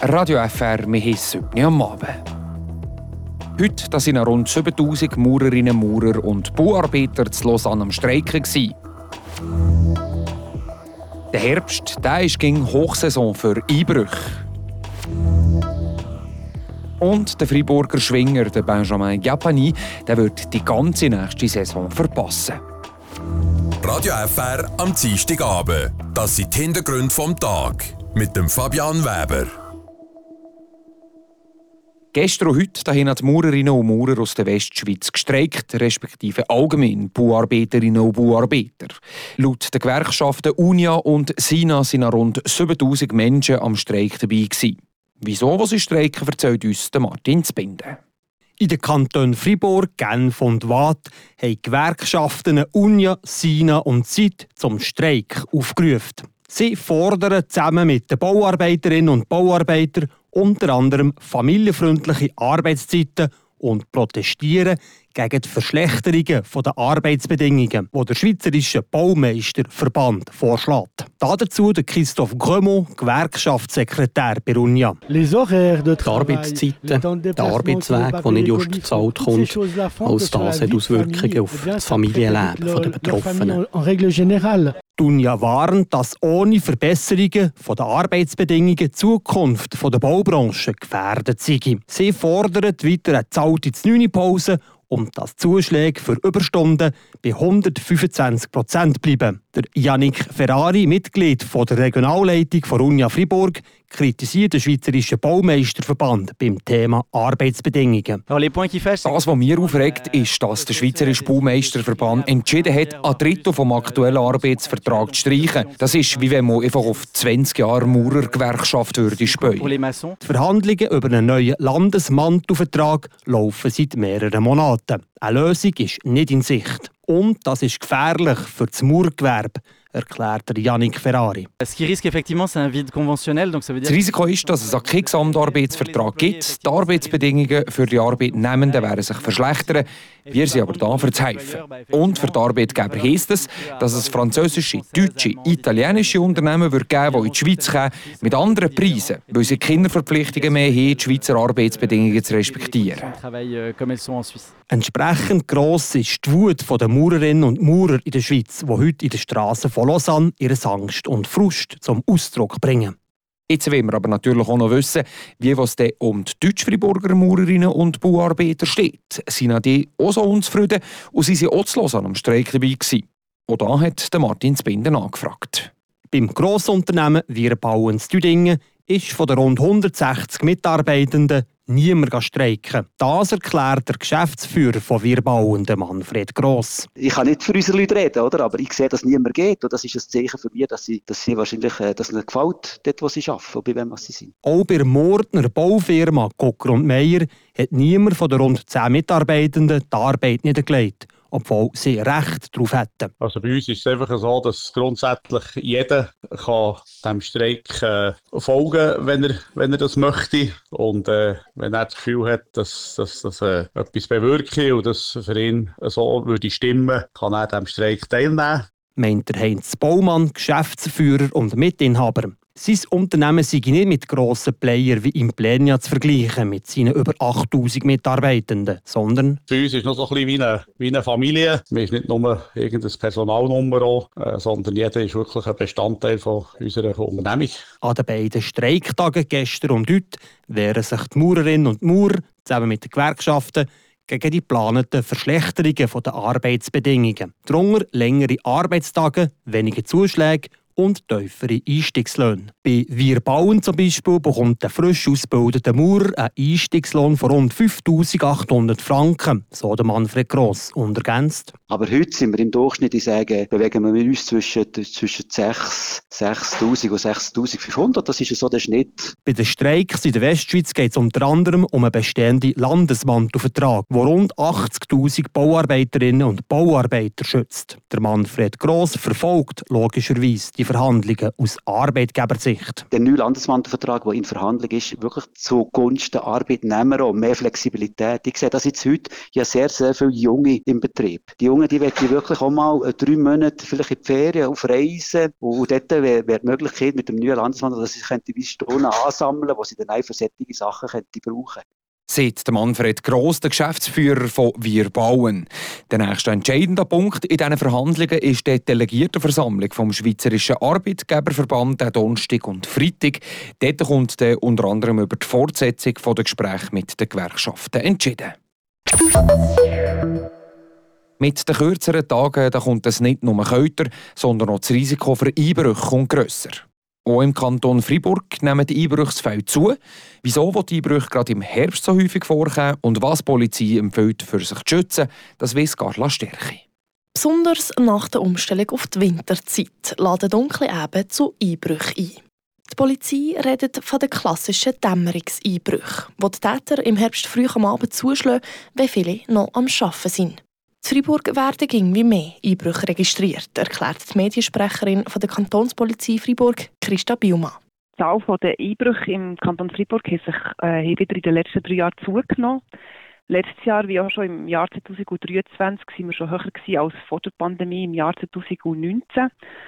Radio FR, wir haben es heute am Abend. Heute waren rund 7000 Maurerinnen, Maurer und Bauarbeiter zu Lausanne am Streiken. Der Herbst ging Hochsaison für Einbrüche. Und der Freiburger Schwinger, der Benjamin Gapani, der wird die ganze nächste Saison verpassen. Radio FR am Dienstagabend. Das sind die Hintergründe vom Tag. Mit dem Fabian Weber. Gestern und heute haben die Maurerinnen und Maurer aus der Westschweiz gestreikt, respektive allgemein Bauarbeiterinnen und Bauarbeiter. Laut den Gewerkschaften Unia und Sina waren rund 7000 Menschen am Streik dabei gewesen. Wieso, was sie streiken, erzählt uns Martin Zbinden. In den Kantonen Fribourg, Genf und Waadt haben die Gewerkschaften Unia, Sina und Zeit zum Streik aufgerufen. Sie fordern zusammen mit den Bauarbeiterinnen und Bauarbeitern unter anderem familienfreundliche Arbeitszeiten und protestieren gegen die Verschlechterungen der Arbeitsbedingungen, die der Schweizerische Baumeisterverband vorschlägt. Dazu der Christophe Grömont, Gewerkschaftssekretär bei Unia. Die Arbeitszeiten, der Arbeitsweg, der nicht just bezahlt kommt, alles das hat Auswirkungen auf das Familienleben der Betroffenen. Die Unia warnt, dass ohne Verbesserungen der Arbeitsbedingungen die Zukunft der Baubranche gefährdet sei. Sie fordern weiter eine zahlte 9-Pause und dass Zuschläge für Überstunden bei 125% bleiben. Der Yannick Ferrari, Mitglied der Regionalleitung von Unia Fribourg, kritisiert den Schweizerischen Baumeisterverband beim Thema Arbeitsbedingungen. Das, was mir aufregt, ist, dass der Schweizerische Baumeisterverband entschieden hat, ein Drittel vom aktuellen Arbeitsvertrag zu streichen. Das ist, wie wenn man einfach auf 20 Jahre Maurergewerkschaft würde spähen. Die Verhandlungen über einen neuen Landesmantelvertrag laufen seit mehreren Monaten. Eine Lösung ist nicht in Sicht. Und das ist gefährlich für das Maurergewerbe, erklärt Yannick Ferrari. Das Risiko ist, dass es keinen Gesamtarbeitsvertrag gibt. Die Arbeitsbedingungen für die Arbeitnehmenden werden sich verschlechtern. Wir sind aber da, um zu helfen. Und für die Arbeitgeber heisst es, dass es französische, deutsche, italienische Unternehmen wird geben, die in die Schweiz kommen, mit anderen Preisen, weil sie keine Verpflichtungen mehr haben, die Schweizer Arbeitsbedingungen zu respektieren. Entsprechend gross ist die Wut der Maurerinnen und Maurer in der Schweiz, die heute in den Straßen von Lausanne ihre Angst und Frust zum Ausdruck bringen. Jetzt wollen wir aber natürlich auch noch wissen, wie es denn um die Deutsch-Friburger Maurerinnen und Bauarbeiter steht. Sind die auch so unzufrieden und sie auch zu Lausanne am Streik dabei gewesen? Und da hat Martin Zbinden angefragt. Beim Grossunternehmen Wirbau in Düdingen ist von den rund 160 Mitarbeitenden niemand streiken. Das erklärt der Geschäftsführer von Wirbau, Manfred Gross. Ich kann nicht für unsere Leute reden, oder? Aber ich sehe, dass niemand geht. Und das ist ein Zeichen für mich, dass sie wahrscheinlich dass ihnen gefällt, dort, wo sie arbeiten und bei wem sie sind. Auch bei der Mordner Baufirma Cocker und Meyer hat niemand von den rund 10 Mitarbeitenden die Arbeit niedergelegt, obwohl sie Recht darauf hätten. Also bei uns ist es einfach so, dass grundsätzlich jeder kann dem Streik folgen, wenn er das möchte. Und wenn er das Gefühl hat, dass das etwas bewirke und das für ihn so würde stimmen, kann er dem Streik teilnehmen. Meint der Heinz Baumann, Geschäftsführer und Mitinhaber. Sein Unternehmen sei nicht mit grossen Playern wie Implenia zu vergleichen, mit seinen über 8000 Mitarbeitenden, sondern für uns ist es noch so ein bisschen wie eine Familie. Wir sind nicht nur irgendein Personalnummer, sondern jeder ist wirklich ein Bestandteil von unserer Unternehmung. An den beiden Streiktagen gestern und heute wehren sich die Maurerinnen und Maurer zusammen mit den Gewerkschaften gegen die geplanten Verschlechterungen der Arbeitsbedingungen. Darunter längere Arbeitstage, weniger Zuschläge und tiefere Einstiegslöhne. Bei Wir bauen zum Beispiel bekommt der frisch ausgebildete Maurer einen Einstiegslohn von rund 5'800 Franken, so der Manfred Gross, und ergänzt. Aber heute sind wir im Durchschnitt, ich sage, bewegen wir uns zwischen 6'000 und 6'500. Das ist so der Schnitt. Bei den Streiks in der Westschweiz geht es unter anderem um einen bestehenden Landesmantelvertrag, der rund 80'000 Bauarbeiterinnen und Bauarbeiter schützt. Der Manfred Gross verfolgt logischerweise die die Verhandlungen aus Arbeitgebersicht. Der neue Landesmantelvertrag, der in Verhandlung ist, wirklich zugunsten der Arbeitnehmer auch mehr Flexibilität. Ich sehe das jetzt heute ja sehr, sehr viele Junge im Betrieb. Die Jungen, die wollen wirklich auch mal 3 Monate vielleicht in die Ferien auf Reisen. Und dort wäre die Möglichkeit mit dem neuen Landesmantel, dass sie Stunden ansammeln, die sie dann auch für solche Sachen brauchen. Sagt Manfred Gross, der Geschäftsführer von Wir bauen. Der nächste entscheidende Punkt in diesen Verhandlungen ist die Delegiertenversammlung vom Schweizerischen Arbeitgeberverband am Donnerstag und Freitag. Dort kommt dann unter anderem über die Fortsetzung der Gespräche mit den Gewerkschaften entschieden. Mit den kürzeren Tagen da kommt es nicht nur kälter, sondern auch das Risiko für Einbrüche kommt grösser. Auch im Kanton Freiburg nehmen die Einbruchsfälle zu. Wieso die Einbrüche gerade im Herbst so häufig vorkommen und was die Polizei empfiehlt, für sich zu schützen, das weiss Carla Stärke. Besonders nach der Umstellung auf die Winterzeit laden dunkle Eben zu Einbrüchen ein. Die Polizei redet von den klassischen Dämmerungseinbrüchen, wo die Täter im Herbst früh am Abend zuschlagen, wenn viele noch am Arbeiten sind. In Freiburg werden irgendwie mehr Einbrüche registriert, erklärt die Mediensprecherin von der Kantonspolizei Freiburg, Christa Biuma. Die Zahl der Einbrüche im Kanton Freiburg hat sich wieder in den letzten 3 Jahren zugenommen. Letztes Jahr, wie auch schon im Jahr 2023, waren wir schon höher als vor der Pandemie im Jahr 2019.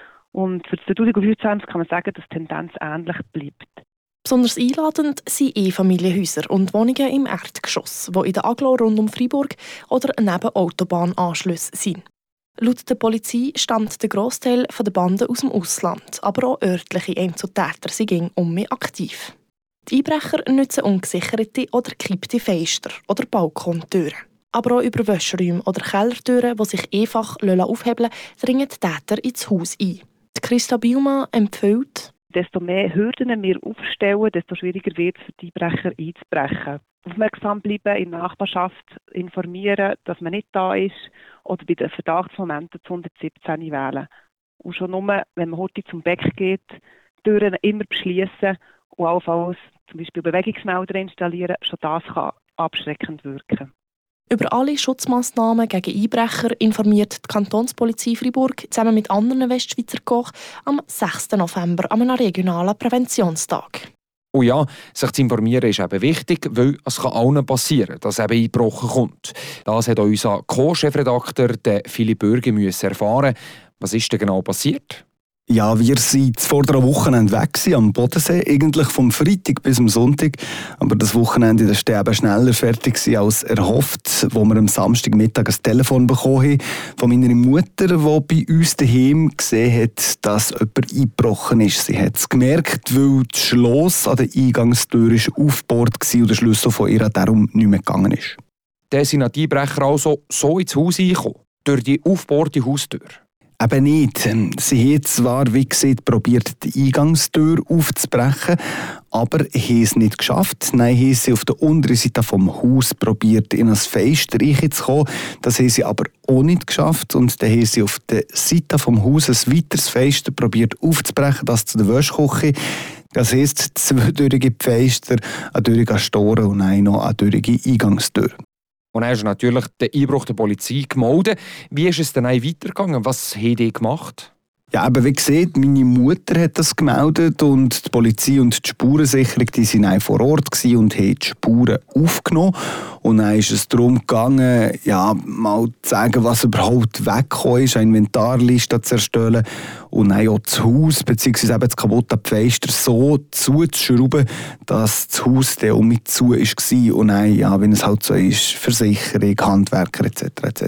Und für 2025 kann man sagen, dass die Tendenz ähnlich bleibt. Besonders einladend sind Einfamilienhäuser und Wohnungen im Erdgeschoss, die in der Aglo rund um Freiburg oder neben Autobahnanschlüssen sind. Laut der Polizei stammt der Grossteil der Banden aus dem Ausland, aber auch örtliche Einzeltäter sind mehr aktiv. Die Einbrecher nutzen ungesicherte oder gekippte Fenster oder Balkontüren. Aber auch über Wäscheräume oder Kellertüren, die sich einfach aufhebeln lassen, dringen die Täter ins Haus ein. Die Christa Biuma empfiehlt, desto mehr Hürden wir aufstellen, desto schwieriger wird es für die Einbrecher einzubrechen. Aufmerksam bleiben, in der Nachbarschaft informieren, dass man nicht da ist oder bei den Verdachtsmomenten zu 117 wählen. Und schon nur, wenn man heute zum Bäck geht, Türen immer beschließen und allenfalls zum Beispiel Bewegungsmelder installieren, schon das kann abschreckend wirken. Über alle Schutzmaßnahmen gegen Einbrecher informiert die Kantonspolizei Freiburg zusammen mit anderen Westschweizer Koch am 6. November an einem regionalen Präventionstag. Und ja, sich zu informieren ist eben wichtig, weil es kann allen passieren, dass eben eingebrochen kommt. Das hat auch unser Co-Chefredakteur Philipp Bürgi erfahren. Was ist denn genau passiert? Ja, wir waren vor der Wochenende weg am Bodensee, eigentlich vom Freitag bis am Sonntag. Aber das Wochenende das war eben schneller fertig als erhofft, wo wir am Samstagmittag ein Telefon bekommen haben von meiner Mutter, die bei uns daheim gesehen hat, dass jemand eingebrochen ist. Sie hat es gemerkt, weil das Schloss an der Eingangstür aufgebohrt war und der Schlüssel von ihr darum nicht mehr gegangen ist. Dann sind die Einbrecher also so ins Haus reingekommen, durch die aufgebohrte Haustür. Eben nicht. Sie haben zwar, wie gesagt, probiert, die Eingangstür aufzubrechen, aber haben es nicht geschafft. Nein, haben sie auf der unteren Seite vom Haus probiert, in ein Fenster reinzukommen. Das haben sie aber auch nicht geschafft. Und dann haben sie auf der Seite vom Haus ein weiteres Fenster probiert aufzubrechen, das zu der Wäschküche. Das heisst, 2 dürrige Fenster, eine dürrige Store und eine dürrige Eingangstür. Und dann ist natürlich der Einbruch der Polizei gemeldet. Wie ist es dann weitergegangen? Was haben die gemacht? Ja, aber wie gesagt, meine Mutter hat das gemeldet und die Polizei und die Spurensicherung die sind vor Ort und haben die Spuren aufgenommen. Und dann ist es darum gegangen, ja, mal zu sagen, was überhaupt weggekommen ist, eine Inventarliste zu erstellen und dann auch das Haus bzw. das kaputte Fenster so zuzuschrauben, dass das Haus dann auch mit zu war. Und dann, ja, wenn es halt so ist, Versicherung, Handwerker etc. etc.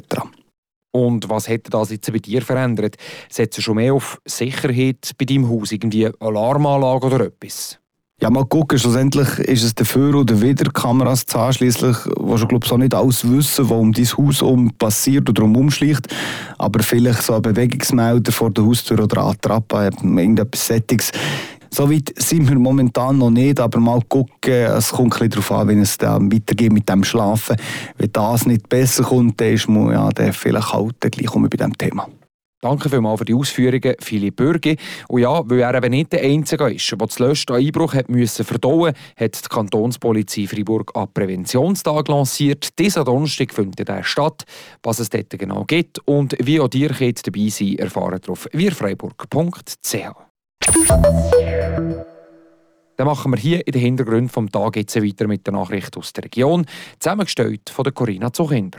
Und was hätte das jetzt bei dir verändert? Setzt du schon mehr auf Sicherheit bei deinem Haus? Irgendwie Alarmanlage oder etwas? Ja, mal gucken. Schlussendlich ist es dafür oder wieder Kameras zu haben, schliesslich, wo schon auch nicht alles wissen, was um dein Haus passiert oder umschleicht. Aber vielleicht so ein Bewegungsmelder vor der Haustür oder eine Attrappe, irgendetwas Settings. So weit sind wir momentan noch nicht, aber mal gucken, es kommt ein bisschen darauf an, wenn es dann weitergeht mit dem Schlafen. Wenn das nicht besser kommt, dann ist man ja, dann vielleicht halt gleich bei diesem Thema. Danke vielmals für die Ausführungen, Philipp Bürgi. Und ja, weil er eben nicht der Einzige ist, der das letzte Einbruch hat verdauen musste, hat die Kantonspolizei Freiburg einen Präventionstag lanciert. Dieser Donnerstag findet er statt. Was es dort genau gibt und wie auch ihr könnt dabei sein, erfahren auf wirfreiburg.ch. Dann machen wir hier in den Hintergründen vom Tag jetzt weiter mit der Nachricht aus der Region, zusammengestellt von der Corinna Zuchinder.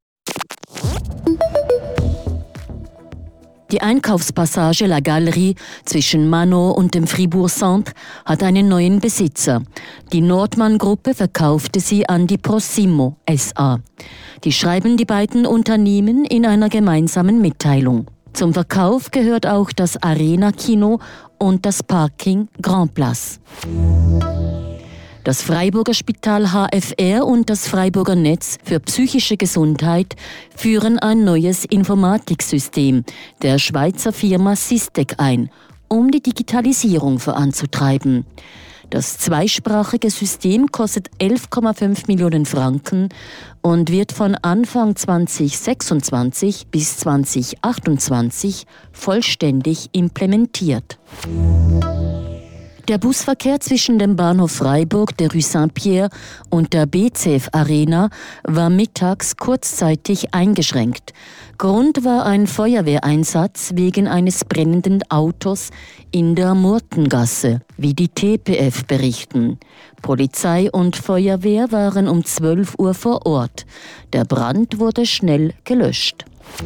Die Einkaufspassage La Galerie zwischen Manor und dem Fribourg Centre hat einen neuen Besitzer. Die Nordmann-Gruppe verkaufte sie an die Prossimo SA. Die schreiben die beiden Unternehmen in einer gemeinsamen Mitteilung. Zum Verkauf gehört auch das Arena-Kino und das Parking Grand Place. Das Freiburger Spital HFR und das Freiburger Netz für psychische Gesundheit führen ein neues Informatiksystem der Schweizer Firma Systec ein, um die Digitalisierung voranzutreiben. Das zweisprachige System kostet 11,5 Millionen Franken und wird von Anfang 2026 bis 2028 vollständig implementiert. Der Busverkehr zwischen dem Bahnhof Freiburg, der Rue Saint-Pierre und der BCF Arena war mittags kurzzeitig eingeschränkt. Grund war ein Feuerwehreinsatz wegen eines brennenden Autos in der Murtengasse, wie die TPF berichten. Polizei und Feuerwehr waren um 12 Uhr vor Ort. Der Brand wurde schnell gelöscht.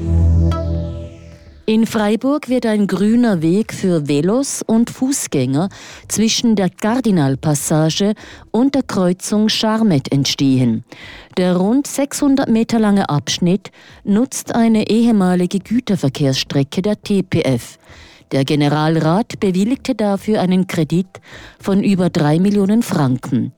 In Freiburg wird ein grüner Weg für Velos und Fußgänger zwischen der Kardinalpassage und der Kreuzung Charmet entstehen. Der rund 600 Meter lange Abschnitt nutzt eine ehemalige Güterverkehrsstrecke der TPF. Der Generalrat bewilligte dafür einen Kredit von über 3 Millionen Franken.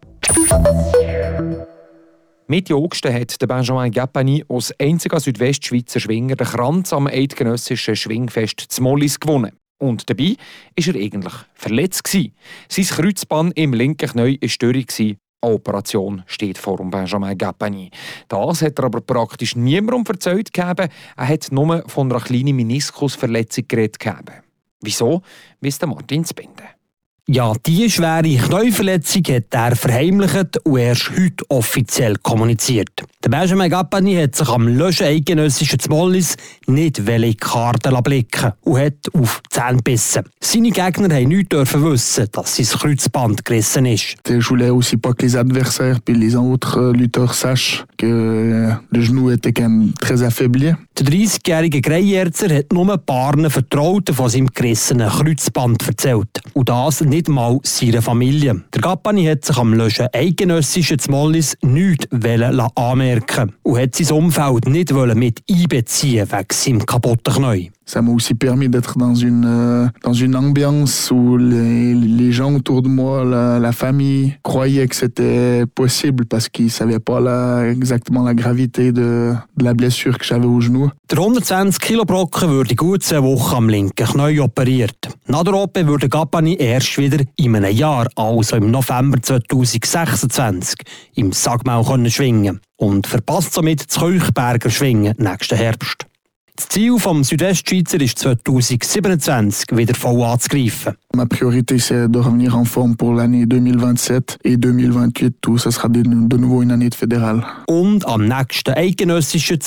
Mitte August hat Benjamin Gappani als einziger Südwestschweizer Schwinger den Kranz am eidgenössischen Schwingfest Zmollis gewonnen. Und dabei war er eigentlich verletzt. Sein Kreuzband im linken Knie war störrig. Eine Operation steht vor Benjamin Gappani. Das hat er aber praktisch niemandem erzählt. Er hat nur von einer kleinen Meniskusverletzung geredet. Wieso? Weiss Martin Zbinden. Ja, diese schwere Knieverletzung hat er verheimlicht und erst heute offiziell kommuniziert. Der Benjamin Gappani hat sich am Löschen eidgenössischen Zmollis nicht in die Karte blicken und hat auf die Zähne gebissen. Seine Gegner haben nicht wissen, dass sein Kreuzband gerissen ist. Je voulais aussi pas que les adversaires et les autres lutteurs sachent que le genou était quand même très affaibli. Der 30-jährige Greierzer hat nur ein paar Vertrauten von seinem gerissenen Kreuzband erzählt. Und das nicht mal seiner Familie. Der Gappani hat sich am Löschen eidgenössischen Zmollis nichts anmerken und hat sein Umfeld nicht mit einbeziehen wegen seinem kaputten Knie. Ça m'a aussi permis d'être dans une ambiance où les gens autour de moi, la famille, croyaient que c'était possible parce qu'ils ne savaient pas exactement la gravité de la blessure que j'avais au genou. Der 120 Kilo Brocken würde gut 2 Wochen am linken Knie operiert. Nach der OP würde Gappani erst wieder in einem Jahr, also im November 2026, im Sagmau schwingen und verpasst somit das Keuchberger Schwingen nächsten Herbst. Das Ziel des Südwestschweizer ist 2027 wieder voll anzugreifen. Ma priorité c'est de revenir en forme pour l'année 2027 et 2028. Tout ça sera de nouveau une année fédérale. Und am nächsten eidgenössischen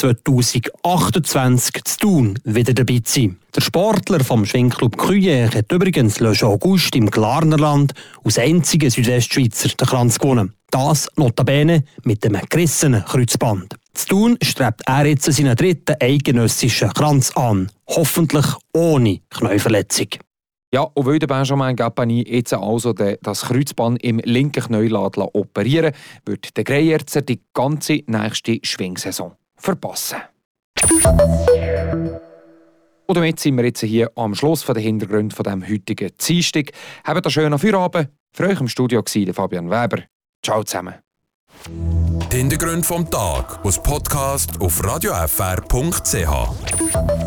2028 zu Thun wieder dabei zu sein. Der Sportler vom Schwingclub Gruyère hat übrigens letzten August im Glarnerland als einziger Südwestschweizer den Kranz gewonnen. Das notabene mit dem gerissenen Kreuzband. Zu Thun strebt er jetzt seinen 3. eidgenössischen Kranz an. Hoffentlich ohne Knieverletzung. Ja, und weil der Benjamin Gappani jetzt also das Kreuzband im linken Knie operieren lässt, wird der Greierzer die ganze nächste Schwingsaison verpassen. Und damit sind wir jetzt hier am Schluss der Hintergründe von dem heutigen Dienstag. Habt einen schönen Feierabend. Für euch im Studio war Fabian Weber. Ciao zusammen. Die Hintergründe vom Tag als Podcast auf radiofr.ch.